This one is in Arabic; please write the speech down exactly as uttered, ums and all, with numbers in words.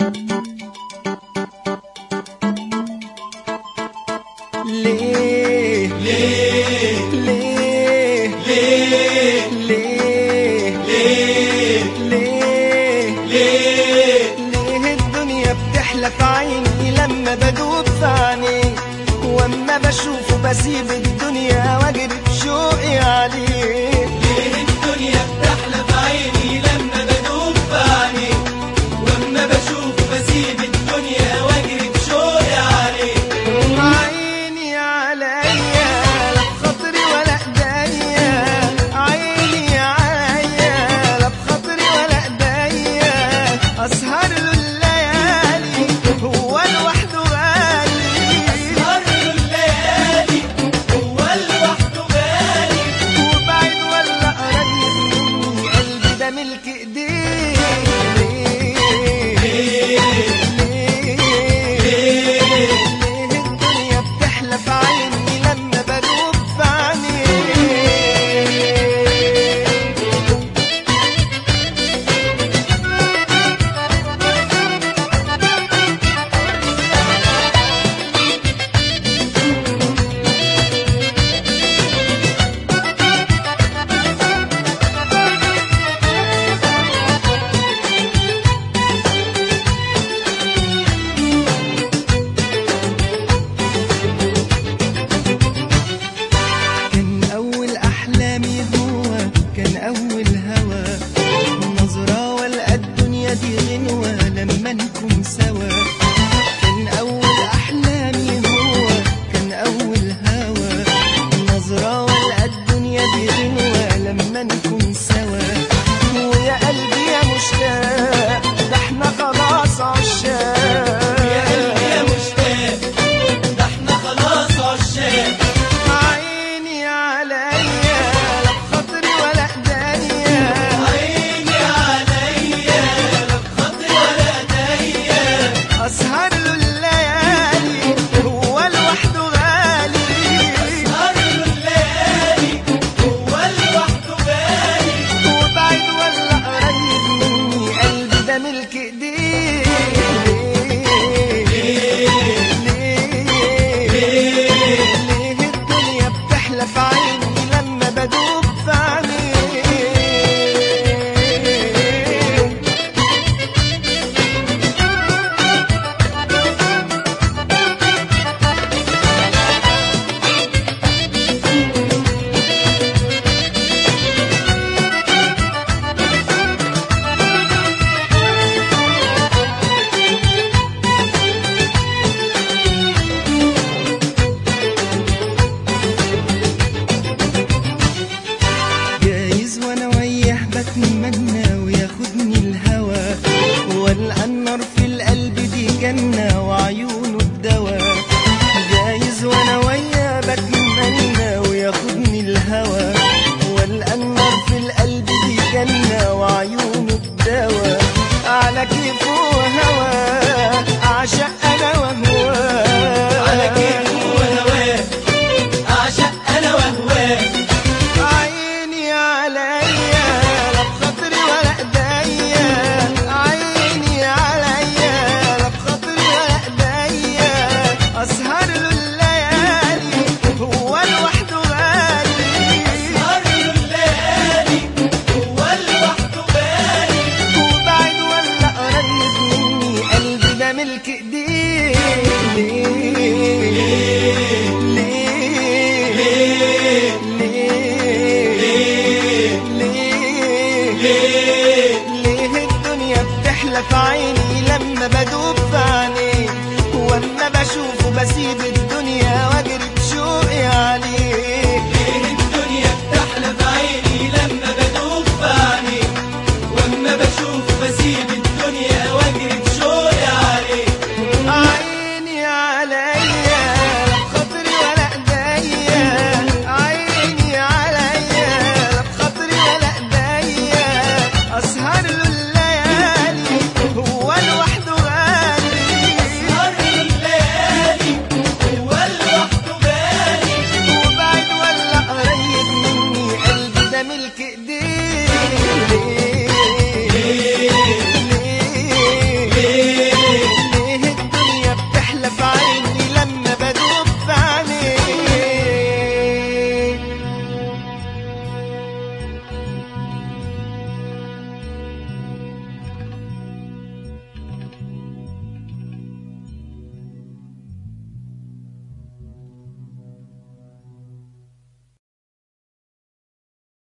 ليه ليه ليه ليه ليه ليه ليه ليه ليه الدنيا بتحلى في عيني لما بدوب في عينيك، واما بشوفه بسيب الدنيا واجري بشوقي عليك. ليه الدنيا بتحلى في عيني لما بدوب في عينيك، واما بشوفه بسيب الدنيا واجري بشوقي عليك. عيني عليا لا بخاطري ولا ايديا، عيني عليا لا بخاطري ولا ايديا، اسهر له الليالي هو لوحده غالي، اسهر له الليالي هو لوحده غالي، وبعيد ولا قريب مني قلبي ده ملك ايديه. ليه ليه ليه الدنيا بتحلى في عيني لما بدوب في عينيك. كان أول أحلامي هو، كان أول هوى، نظرة والقى الدنيا دي غنوة لما نكون سوا. كان أول أحلامي هو، كان أول هوى، نظرة والقى الدنيا دي غنوة لما نكون سوا. ويا قلبي يا مشتاق ده احنا خلاص عشاق، يا قلبي يا مشتاق ده احنا خلاص عشاق. عيني عليا لا بخاطري ولا ايديا، عيني عليا لا بخاطري ولا ايديا، اسهر له الليالي هو لوحده غالي، اسهر له الليالي هو لوحده غالي، وبعيد ولا قريب مني قلبي ده ملك ايديه. ليه ليه ليه الدنيا بتحلى في عيني لما بدوب في عينيك. جايز وانا وياه بتمنى وياخدني الهوى، والقى النار في القلب دي جنة وعيونه الدوا. جايز وانا وياه بتمنى وياخدني الهوى، والقى النار في القلب دي جنة وعيونه الدوا. على كيفه وهواه اعشق انا وهواه، على كيفه وهواه اعشق انا وهواه. عيني عليا لا بخاطري ولا ايديا، عيني عليا لا بخاطري ولا ايديا، اسهر له الليالي هو لوحده غالي، اسهر له الليالي هو لوحده غالي، وبعيد ولا قريب مني قلبي ده ملك ايديه. ليه ليه ليه ليه ليه ليه الدنيا بتحلى في عيني لما بدوب في عينيك، واما بشوفه بسيب الدنيا واجري بشوقي عليك.